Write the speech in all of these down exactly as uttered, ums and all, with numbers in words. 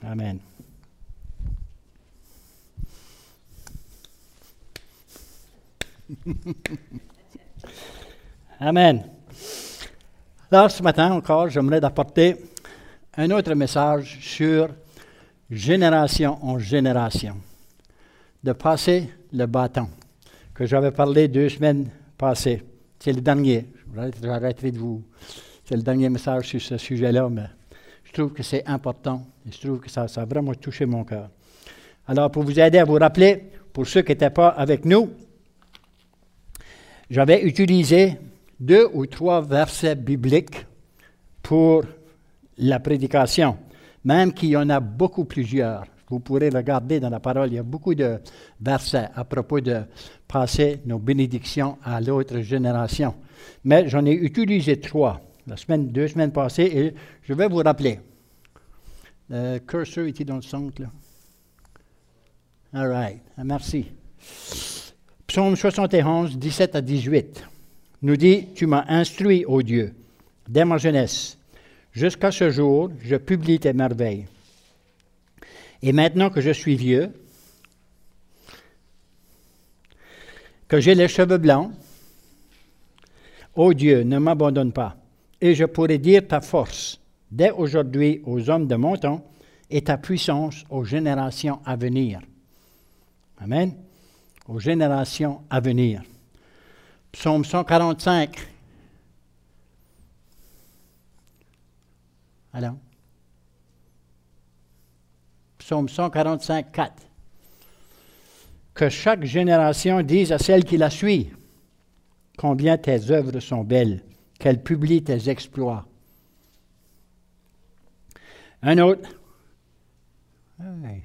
Amen. Amen. Alors, ce matin encore, j'aimerais apporter un autre message sur génération en génération, de passer le bâton, que j'avais parlé deux semaines passées. C'est le dernier. J'arrêterai de vous. C'est le dernier message sur ce sujet-là, mais je trouve que c'est important et je trouve que ça, ça a vraiment touché mon cœur. Alors, pour vous aider à vous rappeler, pour ceux qui n'étaient pas avec nous, j'avais utilisé deux ou trois versets bibliques pour la prédication, même qu'il y en a beaucoup plusieurs. Vous pourrez regarder dans la parole, il y a beaucoup de versets à propos de passer nos bénédictions à l'autre génération. Mais j'en ai utilisé trois, la semaine, deux semaines passées, et je vais vous rappeler. Le curseur était dans le centre, là. All right, merci. Psaume soixante et onze, dix-sept à dix-huit, nous dit « Tu m'as instruit, ô Dieu, dès ma jeunesse. Jusqu'à ce jour, je publie tes merveilles. Et maintenant que je suis vieux, que j'ai les cheveux blancs, ô Dieu, ne m'abandonne pas, et je pourrai dire ta force dès aujourd'hui aux hommes de mon temps et ta puissance aux générations à venir. » Amen. Aux générations à venir. Psaume cent quarante-cinq. Alors. Psaume cent quarante-cinq, quatre. Que chaque génération dise à celle qui la suit combien tes œuvres sont belles, qu'elle publie tes exploits. Un autre. Oui.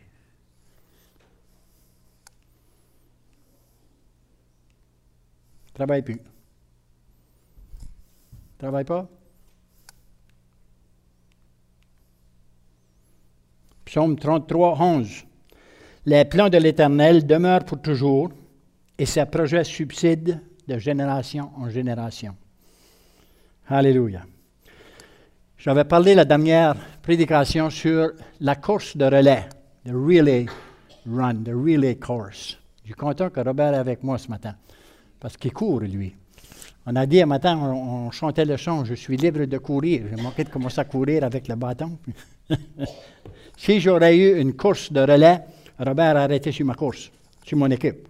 Travaille plus. Travaille pas? Psaume trente-trois, onze. Les plans de l'Éternel demeurent pour toujours, et ses projets subsistent de génération en génération. Alléluia. J'avais parlé la dernière prédication sur la course de relais, the relay run, the relay course. Je suis content que Robert est avec moi ce matin. Parce qu'il court, lui. On a dit un matin, on, on chantait le chant, je suis libre de courir. J'ai manqué de commencer à courir avec le bâton. Si j'aurais eu une course de relais, Robert a arrêté sur ma course, sur mon équipe.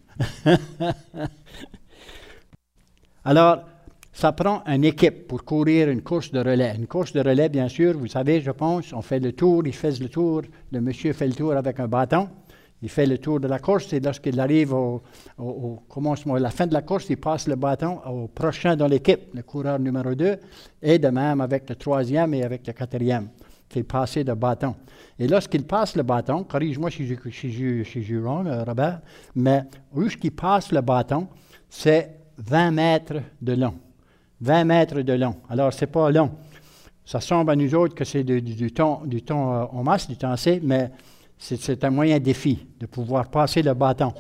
Alors, ça prend une équipe pour courir une course de relais. Une course de relais, bien sûr, vous savez, je pense, on fait le tour, il fait le tour, le monsieur fait le tour avec un bâton. Il fait le tour de la course et lorsqu'il arrive au, au, au commencement, à la fin de la course, il passe le bâton au prochain dans l'équipe, le coureur numéro deux, et de même avec le troisième et avec le quatrième, qui est passé de bâton. Et lorsqu'il passe le bâton, corrige-moi si je si je, si je wrong, Robert, mais où il passe le bâton, c'est vingt mètres de long. vingt mètres de long. Alors, c'est pas long. Ça semble à nous autres que c'est du, du, du temps, du temps euh, en masse, du temps C, mais C'est, c'est un moyen défi de pouvoir passer le bâton.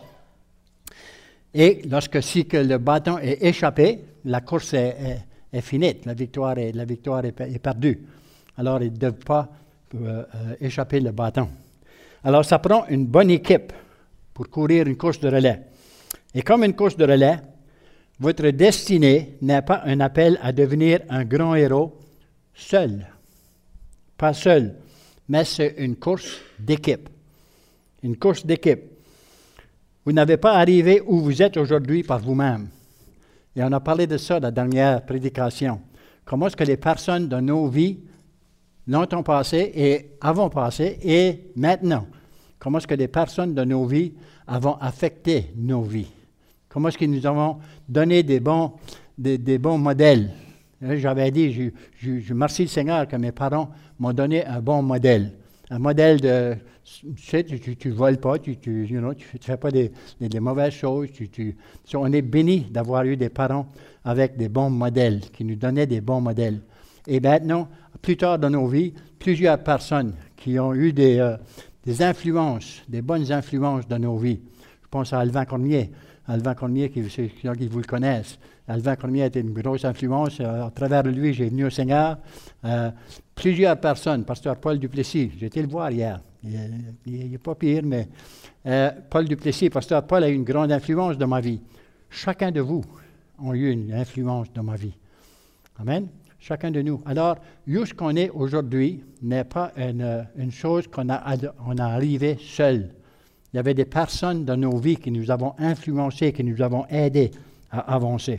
Et lorsque si que le bâton est échappé, la course est, est, est finie, la victoire est, la victoire est, est perdue. Alors, ils ne doivent pas euh, euh, échapper le bâton. Alors, ça prend une bonne équipe pour courir une course de relais. Et comme une course de relais, votre destinée n'est pas un appel à devenir un grand héros seul. Pas seul, mais c'est une course d'équipe. Une course d'équipe. Vous n'avez pas arrivé où vous êtes aujourd'hui par vous-même. Et on a parlé de ça la dernière prédication. Comment est-ce que les personnes dans nos vies, longtemps passé et avant passé et maintenant, comment est-ce que les personnes de nos vies avons affecté nos vies? Comment est-ce qu'ils nous avons donné des bons, des, des bons modèles? J'avais dit, je, je, je remercie le Seigneur que mes parents m'ont donné un bon modèle. Un modèle de, tu sais, tu ne voles pas, tu ne you know, tu, tu fais pas des, des, des mauvaises choses. Tu, tu, on est bénis d'avoir eu des parents avec des bons modèles, qui nous donnaient des bons modèles. Et maintenant, plus tard dans nos vies, plusieurs personnes qui ont eu des, euh, des influences, des bonnes influences dans nos vies. Je pense à Alvin Cormier. Alvin Cormier, qui, qui vous le connaissent. Alvin Cormier était une grosse influence. À travers lui, j'ai venu au Seigneur. Euh, plusieurs personnes, pasteur Paul Duplessis, j'ai été le voir hier, il n'est pas pire, mais euh, Paul Duplessis, pasteur Paul a eu une grande influence dans ma vie. Chacun de vous a eu une influence dans ma vie. Amen. Chacun de nous. Alors, où ce qu'on est aujourd'hui n'est pas une, une chose qu'on a, on a arrivé seul. Il y avait des personnes dans nos vies qui nous avons influencés, qui nous avons aidés à avancer.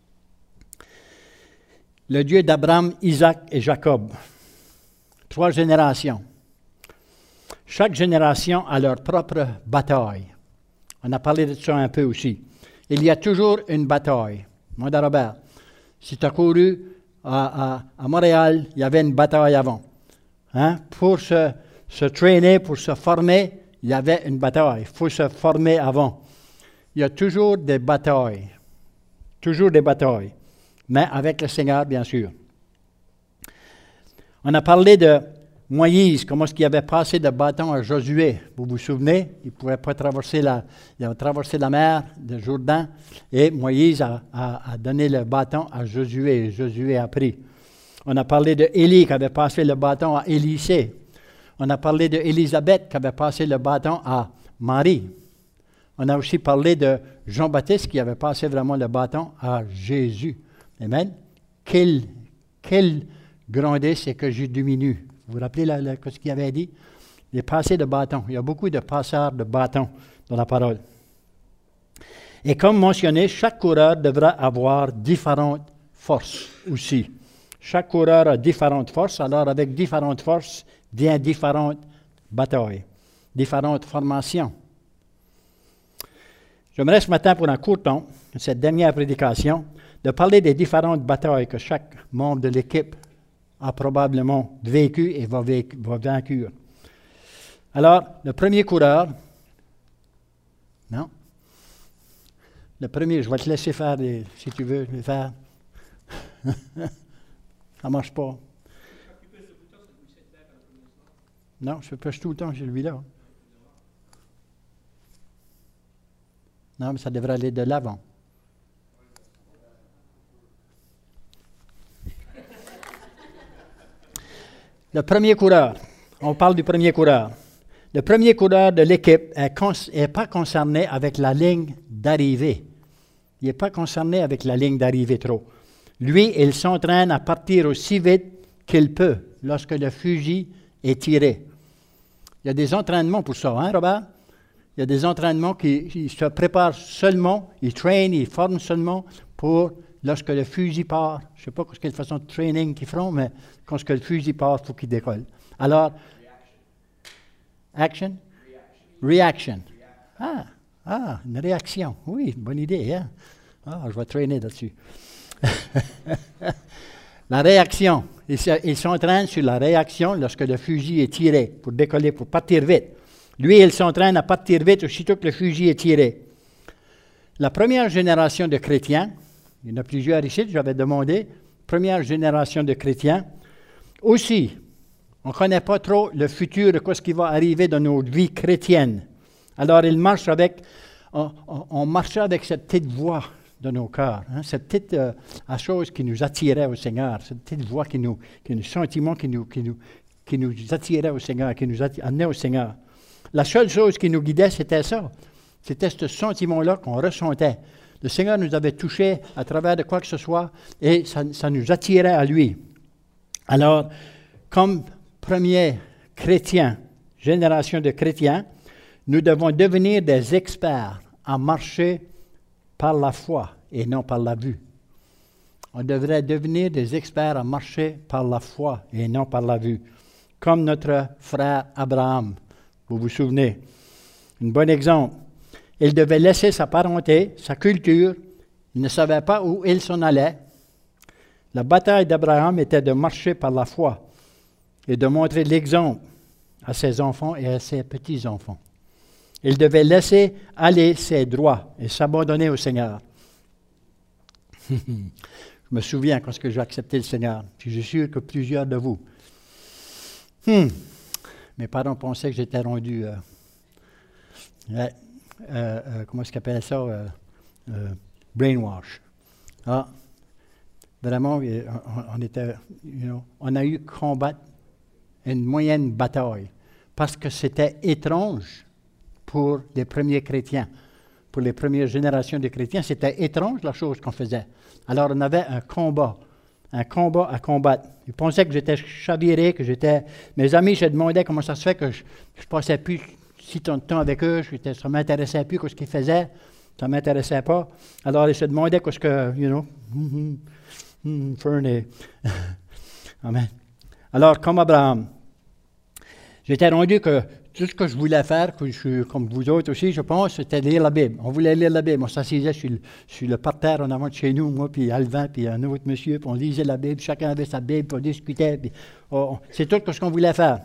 Le Dieu d'Abraham, Isaac et Jacob. Trois générations. Chaque génération a leur propre bataille. On a parlé de ça un peu aussi. Il y a toujours une bataille. Mon Robert, si tu as couru à, à, à Montréal, il y avait une bataille avant. Hein? Pour se, se traîner, pour se former, il y avait une bataille. Il faut se former avant. Il y a toujours des batailles. Toujours des batailles. Mais avec le Seigneur, bien sûr. On a parlé de Moïse, comment est-ce qu'il avait passé le bâton à Josué. Vous vous souvenez? Il ne pouvait pas traverser la, il avait traversé la mer de Jourdain et Moïse a, a, a donné le bâton à Josué et Josué a pris. On a parlé de Élie qui avait passé le bâton à Élisée. On a parlé de Élisabeth qui avait passé le bâton à Marie. On a aussi parlé de Jean-Baptiste qui avait passé vraiment le bâton à Jésus. Amen. Quelle, quelle grandeur c'est que je diminue. Vous vous rappelez la, la, ce qu'il avait dit? Les passés de bâton. Il y a beaucoup de passeurs de bâton dans la parole. Et comme mentionné, chaque coureur devra avoir différentes forces aussi. Chaque coureur a différentes forces. Alors, avec différentes forces, vient différentes batailles, différentes formations. J'aimerais ce matin, pour un court temps, cette dernière prédication, de parler des différentes batailles que chaque membre de l'équipe a probablement vécu et va, vécu, va vaincre. Alors, le premier coureur, non? Le premier, je vais te laisser faire, des, si tu veux le faire. Ça ne marche pas. Non, je pêche tout le temps celui-là. Non, mais ça devrait aller de l'avant. Le premier coureur, on parle du premier coureur. Le premier coureur de l'équipe n'est pas concerné avec la ligne d'arrivée. Il n'est pas concerné avec la ligne d'arrivée trop. Lui, il s'entraîne à partir aussi vite qu'il peut lorsque le fusil est tiré. Il y a des entraînements pour ça, hein, Robert? Il y a des entraînements qui, qui se préparent seulement, ils traînent, ils forment seulement pour lorsque le fusil part. Je ne sais pas quelle façon de training qu'ils feront, mais quand le fusil part, il faut qu'il décolle. Alors, action? Reaction. Ah, ah, une réaction. Oui, bonne idée. Hein? Ah, je vais traîner là-dessus. La réaction. Il s'entraîne sur la réaction lorsque le fusil est tiré pour décoller, pour partir vite. Lui, il s'entraîne à partir vite aussitôt que le fusil est tiré. La première génération de chrétiens, il y en a plusieurs ici, j'avais demandé, première génération de chrétiens, aussi, on ne connaît pas trop le futur de ce qui va arriver dans notre vie chrétienne. Alors, il marche avec, on, on, on marchait avec cette petite voix de nos cœurs, hein, cette petite euh, chose qui nous attirait au Seigneur, cette petite voix qui nous, qui nous sentiment qui nous, qui nous, qui nous attirait au Seigneur, qui nous amenait au Seigneur. La seule chose qui nous guidait, c'était ça. C'était ce sentiment-là qu'on ressentait. Le Seigneur nous avait touchés à travers de quoi que ce soit et ça, ça nous attirait à lui. Alors, comme premier chrétien, génération de chrétiens, nous devons devenir des experts à marcher par la foi et non par la vue. On devrait devenir des experts à marcher par la foi et non par la vue. Comme notre frère Abraham. Vous vous souvenez? Un bon exemple. Il devait laisser sa parenté, sa culture. Il ne savait pas où il s'en allait. La bataille d'Abraham était de marcher par la foi et de montrer l'exemple à ses enfants et à ses petits-enfants. Il devait laisser aller ses droits et s'abandonner au Seigneur. Je me souviens quand j'ai accepté le Seigneur. Je suis sûr que plusieurs de vous. Hmm. Mes parents pensaient que j'étais rendu, euh, euh, euh, comment est-ce qu'ils appellent ça, euh, euh, brainwash. Ah, vraiment, on, on était, you know, on a eu combattre une moyenne bataille, parce que c'était étrange pour les premiers chrétiens. Pour les premières générations de chrétiens, c'était étrange la chose qu'on faisait. Alors on avait un combat, un combat à combattre. Ils pensaient que j'étais chaviré, que j'étais... Mes amis se demandaient comment ça se fait que je ne passais plus si tant de temps avec eux, je, ça ne m'intéressait plus ce qu'ils faisaient, ça ne m'intéressait pas. Alors ils se demandaient qu'est-ce que, you know, mm, mm, mm, Fernie. Amen. Alors, comme Abraham, j'étais rendu que tout ce que je voulais faire, que je, comme vous autres aussi, je pense, c'était lire la Bible. On voulait lire la Bible. On s'assisait sur le, sur le parterre en avant de chez nous, moi, puis Alvin, puis un autre monsieur, puis on lisait la Bible. Chacun avait sa Bible, puis on discutait. Puis on, c'est tout ce qu'on voulait faire.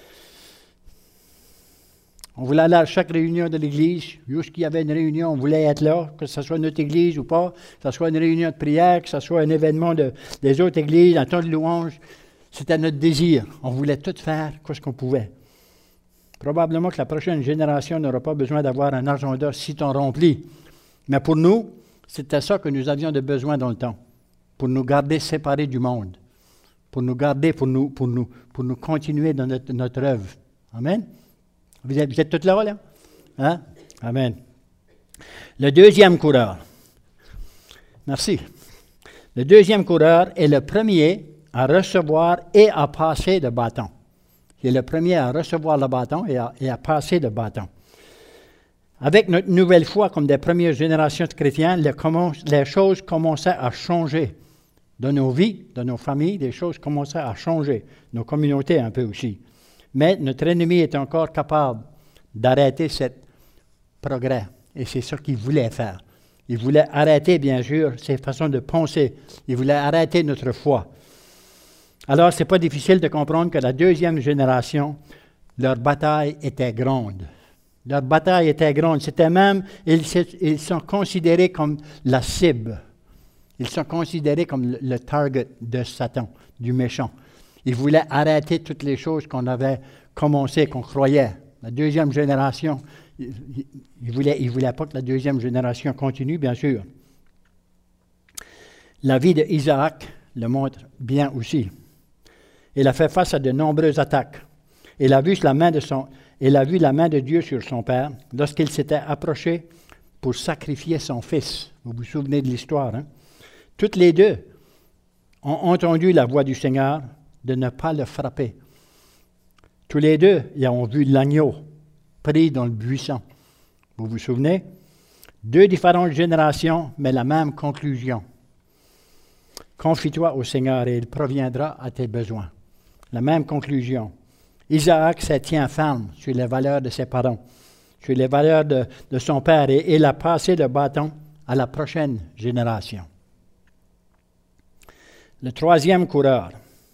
On voulait aller à chaque réunion de l'Église. Jusqu'il y avait une réunion, on voulait être là, que ce soit notre Église ou pas, que ce soit une réunion de prière, que ce soit un événement de, des autres Églises, un temps de louange. C'était notre désir. On voulait tout faire, ce qu'on pouvait. Probablement que la prochaine génération n'aura pas besoin d'avoir un agenda si tant rempli. Mais pour nous, c'était ça que nous avions de besoin dans le temps, pour nous garder séparés du monde, pour nous garder, pour nous, pour nous, pour nous continuer dans notre, notre œuvre. Amen. Vous êtes, vous êtes tous là, là? Hein? Amen. Le deuxième coureur. Merci. Le deuxième coureur est le premier à recevoir et à passer le bâton. Il est le premier à recevoir le bâton et à, et à passer le bâton. Avec notre nouvelle foi, comme des premières générations de chrétiens, les, commence, les choses commençaient à changer. Dans nos vies, dans nos familles, les choses commençaient à changer. Nos communautés un peu aussi. Mais notre ennemi est encore capable d'arrêter ce progrès. Et c'est ce qu'il voulait faire. Il voulait arrêter, bien sûr, ses façons de penser. Il voulait arrêter notre foi. Alors, ce n'est pas difficile de comprendre que la deuxième génération, leur bataille était grande. Leur bataille était grande. C'était même, ils, ils sont considérés comme la cible. Ils sont considérés comme le, le target de Satan, du méchant. Ils voulaient arrêter toutes les choses qu'on avait commencé, qu'on croyait. La deuxième génération, ils ne voulaient, ils voulaient pas que la deuxième génération continue, bien sûr. La vie d'Isaac le montre bien aussi. Il a fait face à de nombreuses attaques. Il a vu la main de son, il a vu la main de Dieu sur son père lorsqu'il s'était approché pour sacrifier son fils. Vous vous souvenez de l'histoire, hein? Toutes les deux ont entendu la voix du Seigneur de ne pas le frapper. Tous les deux, ils ont vu l'agneau pris dans le buisson. Vous vous souvenez? Deux différentes générations, mais la même conclusion. Confie-toi au Seigneur et il proviendra à tes besoins. La même conclusion. Isaac se tient ferme sur les valeurs de ses parents, sur les valeurs de, de son père, et il a passé le bâton à la prochaine génération. Le troisième coureur.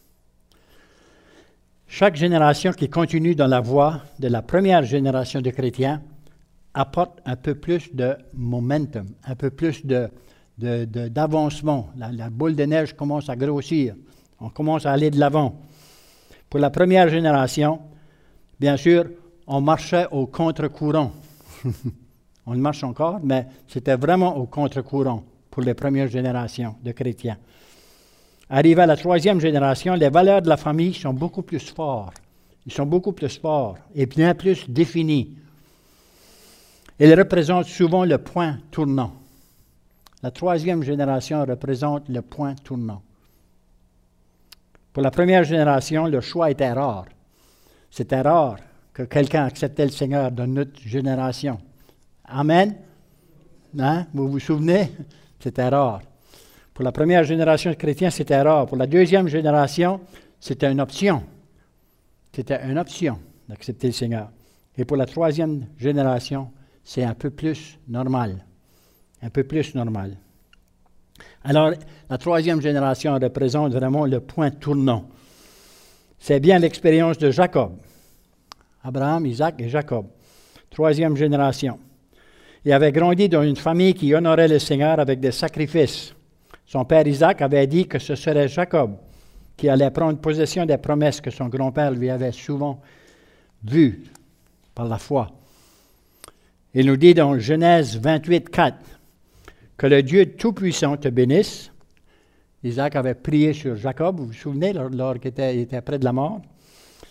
Chaque génération qui continue dans la voie de la première génération de chrétiens apporte un peu plus de momentum, un peu plus de, de, de, d'avancement. La, la boule de neige commence à grossir. On commence à aller de l'avant. Pour la première génération, bien sûr, on marchait au contre-courant. On le marche encore, mais c'était vraiment au contre-courant pour les premières générations de chrétiens. Arrivé à la troisième génération, les valeurs de la famille sont beaucoup plus fortes. Ils sont beaucoup plus forts et bien plus définis. Ils représentent souvent le point tournant. La troisième génération représente le point tournant. Pour la première génération, le choix était rare. C'était rare que quelqu'un acceptait le Seigneur dans notre génération. Amen? Hein? Vous vous souvenez? C'était rare. Pour la première génération de chrétiens, c'était rare. Pour la deuxième génération, c'était une option. C'était une option d'accepter le Seigneur. Et pour la troisième génération, c'est un peu plus normal. Un peu plus normal. Alors, la troisième génération représente vraiment le point tournant. C'est bien l'expérience de Jacob. Abraham, Isaac et Jacob. Troisième génération. Il avait grandi dans une famille qui honorait le Seigneur avec des sacrifices. Son père Isaac avait dit que ce serait Jacob qui allait prendre possession des promesses que son grand-père lui avait souvent vues par la foi. Il nous dit dans Genèse vingt-huit, quatre, que le Dieu Tout-Puissant te bénisse. Isaac avait prié sur Jacob, vous vous souvenez, lorsqu'il était, était près de la mort.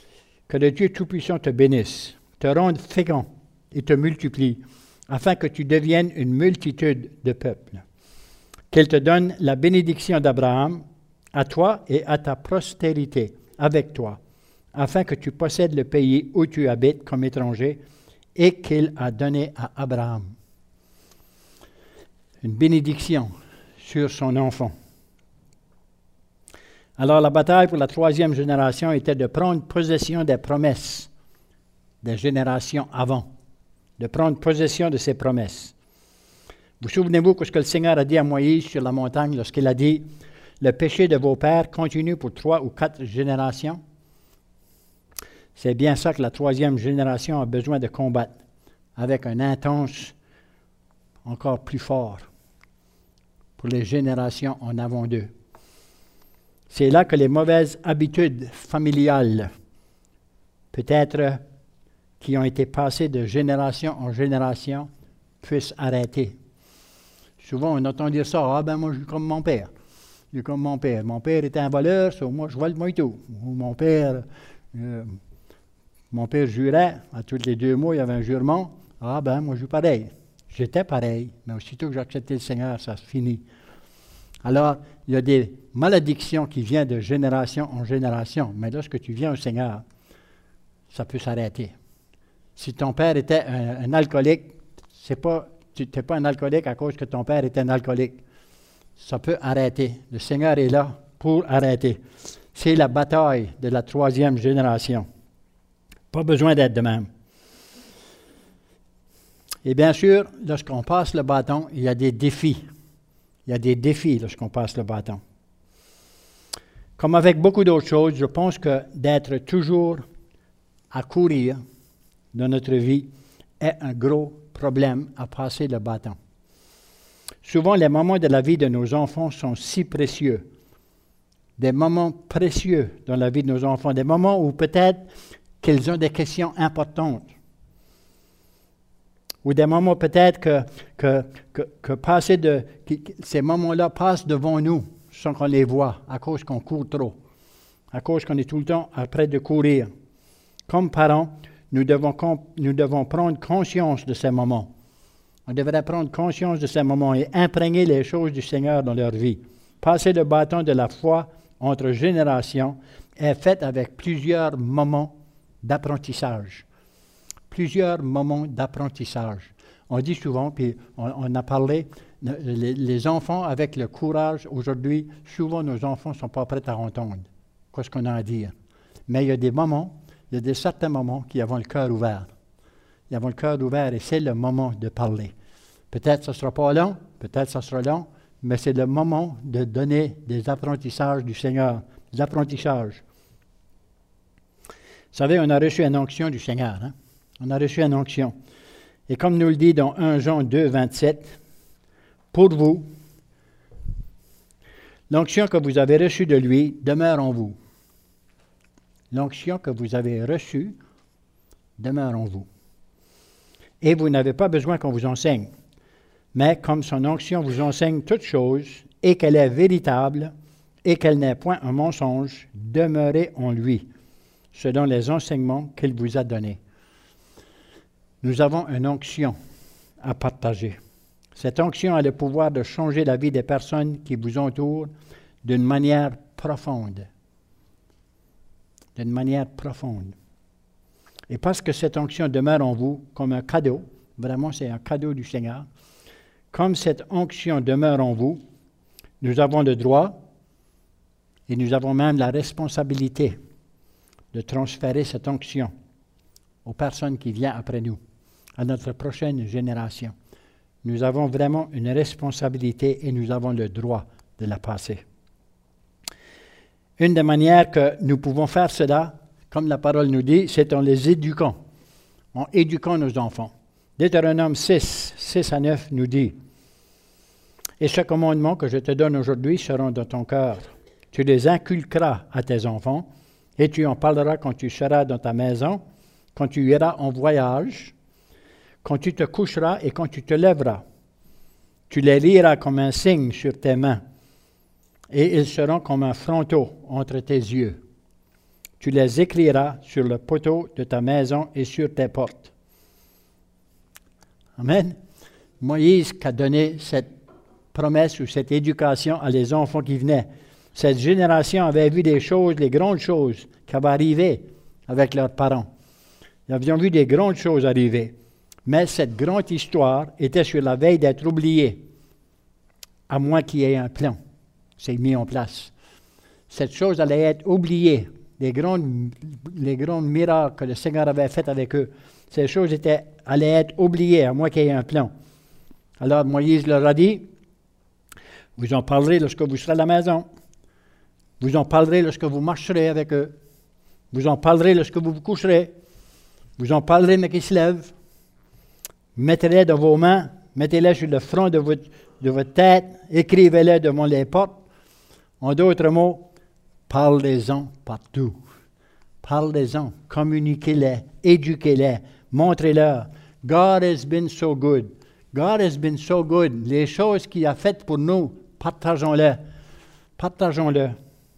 Que le Dieu Tout-Puissant te bénisse, te rende fécond et te multiplie, afin que tu deviennes une multitude de peuples. Qu'il te donne la bénédiction d'Abraham à toi et à ta postérité avec toi, afin que tu possèdes le pays où tu habites comme étranger et qu'il a donné à Abraham. Une bénédiction sur son enfant. Alors la bataille pour la troisième génération était de prendre possession des promesses des générations avant, de prendre possession de ces promesses. Vous souvenez-vous de ce que le Seigneur a dit à Moïse sur la montagne lorsqu'il a dit « Le péché de vos pères continue pour trois ou quatre générations ». C'est bien ça que la troisième génération a besoin de combattre, avec un intense encore plus fort pour les générations en avant d'eux. C'est là que les mauvaises habitudes familiales, peut-être qui ont été passées de génération en génération, puissent arrêter. Souvent, on entend dire ça, « Ah ben moi, je suis comme mon père. Je suis comme mon père. Mon père était un voleur, so moi, je vole moi tout. » Ou mon père, euh, mon père jurait, à tous les deux mois, il y avait un jurement. « Ah ben moi, je suis pareil. » J'étais pareil, mais aussitôt que j'ai accepté le Seigneur, ça se finit. Alors, il y a des malédictions qui viennent de génération en génération, mais lorsque tu viens au Seigneur, ça peut s'arrêter. Si ton père était un, un alcoolique, c'est pas, tu n'es pas un alcoolique à cause que ton père était un alcoolique. Ça peut arrêter. Le Seigneur est là pour arrêter. C'est la bataille de la troisième génération. Pas besoin d'être de même. Et bien sûr, lorsqu'on passe le bâton, il y a des défis. Il y a des défis lorsqu'on passe le bâton. Comme avec beaucoup d'autres choses, je pense que d'être toujours à courir dans notre vie est un gros problème à passer le bâton. Souvent, les moments de la vie de nos enfants sont si précieux. Des moments précieux dans la vie de nos enfants. Des moments où peut-être qu'ils ont des questions importantes. Ou des moments peut-être que, que, que, que passer de, que, que ces moments-là passent devant nous sans qu'on les voit, à cause qu'on court trop, à cause qu'on est tout le temps après de courir. Comme parents, nous devons, nous devons prendre conscience de ces moments. On devrait prendre conscience de ces moments et imprégner les choses du Seigneur dans leur vie. Passer le bâton de la foi entre générations est fait avec plusieurs moments d'apprentissage. Plusieurs moments d'apprentissage. On dit souvent, puis on, on a parlé, les, les enfants avec le courage, aujourd'hui, souvent nos enfants ne sont pas prêts à entendre ce qu'on a à dire. Mais il y a des moments, il y a des certains moments qui avons le cœur ouvert. Ils avons le cœur ouvert et c'est le moment de parler. Peut-être que ce ne sera pas long, peut-être que ce sera long, mais c'est le moment de donner des apprentissages du Seigneur, des apprentissages. Vous savez, on a reçu une onction du Seigneur, hein? On a reçu une onction. Et comme nous le dit dans premier Jean deux, vingt-sept, pour vous, l'onction que vous avez reçue de lui demeure en vous. L'onction que vous avez reçue demeure en vous. Et vous n'avez pas besoin qu'on vous enseigne. Mais comme son onction vous enseigne toutes choses, et qu'elle est véritable, et qu'elle n'est point un mensonge, demeurez en lui, selon les enseignements qu'il vous a donnés. Nous avons une onction à partager. Cette onction a le pouvoir de changer la vie des personnes qui vous entourent d'une manière profonde. D'une manière profonde. Et parce que cette onction demeure en vous comme un cadeau, vraiment c'est un cadeau du Seigneur, comme cette onction demeure en vous, nous avons le droit et nous avons même la responsabilité de transférer cette onction aux personnes qui viennent après nous, à notre prochaine génération. Nous avons vraiment une responsabilité et nous avons le droit de la passer. Une des manières que nous pouvons faire cela, comme la parole nous dit, c'est en les éduquant, en éduquant nos enfants. Deutéronome six, six à neuf nous dit, « Et ce commandement que je te donne aujourd'hui seront dans ton cœur. Tu les inculqueras à tes enfants, et tu en parleras quand tu seras dans ta maison, quand tu iras en voyage, quand tu te coucheras et quand tu te lèveras. Tu les liras comme un signe sur tes mains, et ils seront comme un fronteau entre tes yeux. Tu les écriras sur le poteau de ta maison et sur tes portes. Amen. Moïse qui a donné cette promesse ou cette éducation à les enfants qui venaient. Cette génération avait vu des choses, les grandes choses qui avaient arrivé avec leurs parents. Ils avaient vu des grandes choses arriver. Mais cette grande histoire était sur la veille d'être oubliée, à moins qu'il y ait un plan. C'est mis en place. Cette chose allait être oubliée. Les grandes, les grands miracles que le Seigneur avait faits avec eux, ces choses étaient, allaient être oubliées, à moins qu'il y ait un plan. Alors Moïse leur a dit, vous en parlerez lorsque vous serez à la maison. Vous en parlerez lorsque vous marcherez avec eux. Vous en parlerez lorsque vous vous coucherez. Vous en parlerez mais qu'ils se lèvent. Mettez-les dans vos mains, mettez-les sur le front de votre, de votre tête, écrivez-les devant les portes. En d'autres mots, parlez-en partout. Parlez-en, communiquez-les, éduquez-les, montrez-leur. God has been so good. God has been so good. Les choses qu'il a faites pour nous, partageons-les. Partageons-les.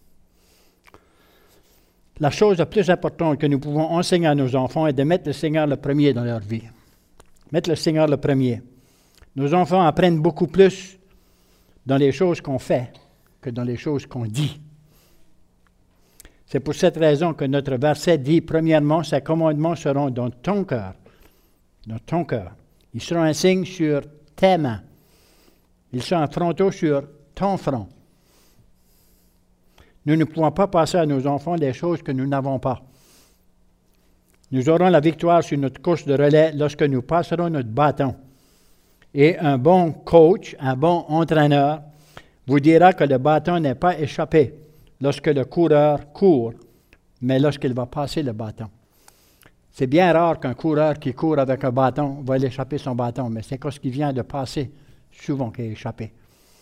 La chose la plus importante que nous pouvons enseigner à nos enfants est de mettre le Seigneur le premier dans leur vie. Mettre le Seigneur le premier. Nos enfants apprennent beaucoup plus dans les choses qu'on fait que dans les choses qu'on dit. C'est pour cette raison que notre verset dit, premièrement, ces commandements seront dans ton cœur. Dans ton cœur. Ils seront un signe sur tes mains. Ils seront un fronteau sur ton front. Nous ne pouvons pas passer à nos enfants des choses que nous n'avons pas. Nous aurons la victoire sur notre course de relais lorsque nous passerons notre bâton. Et un bon coach, un bon entraîneur, vous dira que le bâton n'est pas échappé lorsque le coureur court, mais lorsqu'il va passer le bâton. C'est bien rare qu'un coureur qui court avec un bâton va l'échapper son bâton, mais c'est quand ce qui vient de passer, souvent qu'il est échappé.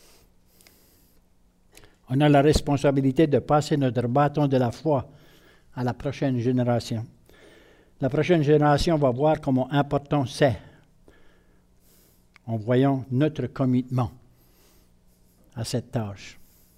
On a la responsabilité de passer notre bâton de la foi à la prochaine génération. La prochaine génération va voir comment important c'est en voyant notre commitment à cette tâche.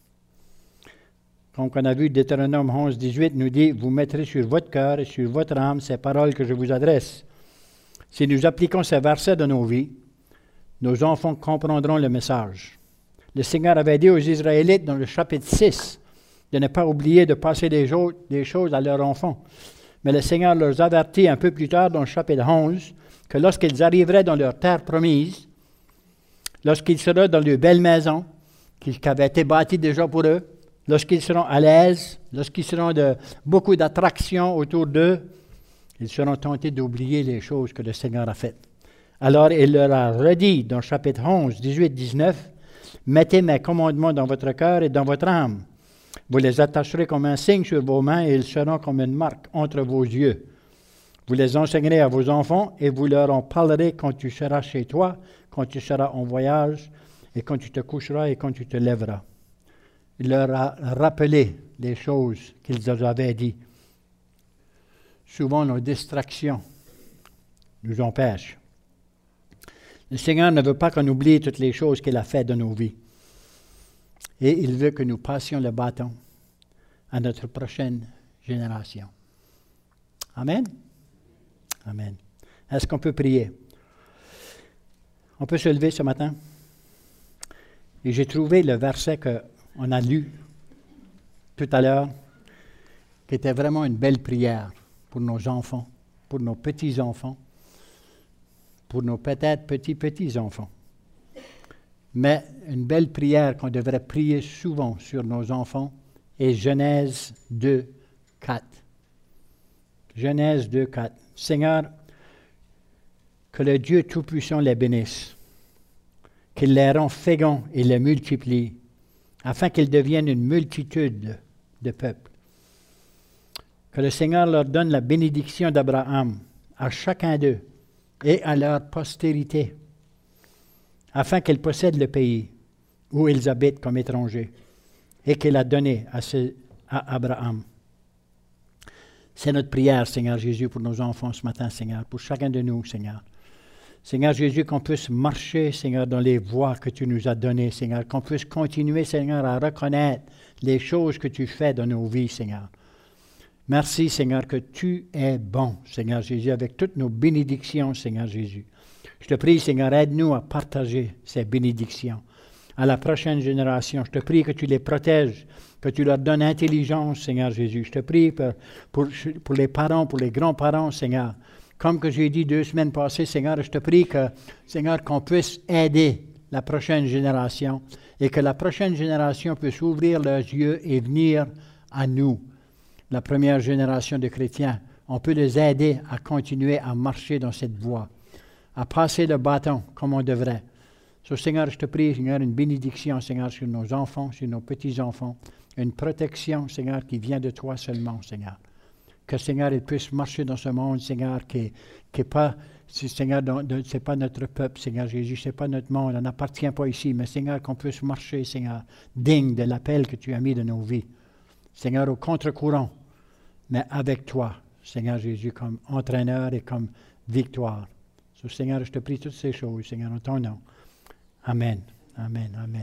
Comme on a vu, Deutéronome onze, dix-huit nous dit « Vous mettrez sur votre cœur et sur votre âme ces paroles que je vous adresse. » Si nous appliquons ces versets dans nos vies, nos enfants comprendront le message. Le Seigneur avait dit aux Israélites dans le chapitre six de ne pas oublier de passer des, jo- des choses à leurs enfants. Mais le Seigneur leur avertit un peu plus tard dans le chapitre onze que lorsqu'ils arriveraient dans leur terre promise, lorsqu'ils seraient dans de belles maisons qui avaient été bâties déjà pour eux, lorsqu'ils seront à l'aise, lorsqu'ils seront de beaucoup d'attractions autour d'eux, ils seront tentés d'oublier les choses que le Seigneur a faites. Alors il leur a redit dans le chapitre onze, dix-huit, dix-neuf, « Mettez mes commandements dans votre cœur et dans votre âme. Vous les attacherez comme un signe sur vos mains et ils seront comme une marque entre vos yeux. Vous les enseignerez à vos enfants et vous leur en parlerez quand tu seras chez toi, quand tu seras en voyage et quand tu te coucheras et quand tu te lèveras. » Il leur a rappelé les choses qu'ils avaient dit. Souvent, nos distractions nous empêchent. Le Seigneur ne veut pas qu'on oublie toutes les choses qu'il a faites dans nos vies. Et il veut que nous passions le bâton à notre prochaine génération. Amen? Amen. Est-ce qu'on peut prier? On peut se lever ce matin? Et j'ai trouvé le verset qu'on a lu tout à l'heure, qui était vraiment une belle prière pour nos enfants, pour nos petits-enfants, pour nos peut-être petits-petits-enfants. Mais une belle prière qu'on devrait prier souvent sur nos enfants est Genèse deux, quatre. Genèse deux, quatre. Seigneur, que le Dieu Tout-Puissant les bénisse, qu'il les rend féconds et les multiplie, afin qu'ils deviennent une multitude de peuples. Que le Seigneur leur donne la bénédiction d'Abraham à chacun d'eux et à leur postérité, afin qu'ils possèdent le pays où ils habitent comme étrangers et qu'il a donné à, ce, à Abraham. C'est notre prière, Seigneur Jésus, pour nos enfants ce matin, Seigneur, pour chacun de nous, Seigneur. Seigneur Jésus, qu'on puisse marcher, Seigneur, dans les voies que tu nous as données, Seigneur, qu'on puisse continuer, Seigneur, à reconnaître les choses que tu fais dans nos vies, Seigneur. Merci, Seigneur, que tu es bon, Seigneur Jésus, avec toutes nos bénédictions, Seigneur Jésus. Je te prie, Seigneur, aide-nous à partager ces bénédictions à la prochaine génération. Je te prie que tu les protèges, que tu leur donnes intelligence, Seigneur Jésus. Je te prie pour, pour, pour les parents, pour les grands-parents, Seigneur. Comme que j'ai dit deux semaines passées, Seigneur, je te prie que, Seigneur, qu'on puisse aider la prochaine génération et que la prochaine génération puisse ouvrir leurs yeux et venir à nous. La première génération de chrétiens, on peut les aider à continuer à marcher dans cette voie, à passer le bâton comme on devrait. So, Seigneur, je te prie, Seigneur, une bénédiction, Seigneur, sur nos enfants, sur nos petits-enfants, une protection, Seigneur, qui vient de toi seulement, Seigneur. Que, Seigneur, ils puissent marcher dans ce monde, Seigneur, qui n'est pas, Seigneur, ce n'est pas notre peuple, Seigneur Jésus, ce n'est pas notre monde, on n'appartient pas ici, mais, Seigneur, qu'on puisse marcher, Seigneur, digne de l'appel que tu as mis de nos vies. Seigneur, au contre-courant, mais avec toi, Seigneur Jésus, comme entraîneur et comme victoire. So, Seigneur, je te prie toutes ces choses, Seigneur, en ton nom. Amen. Amen. Amen.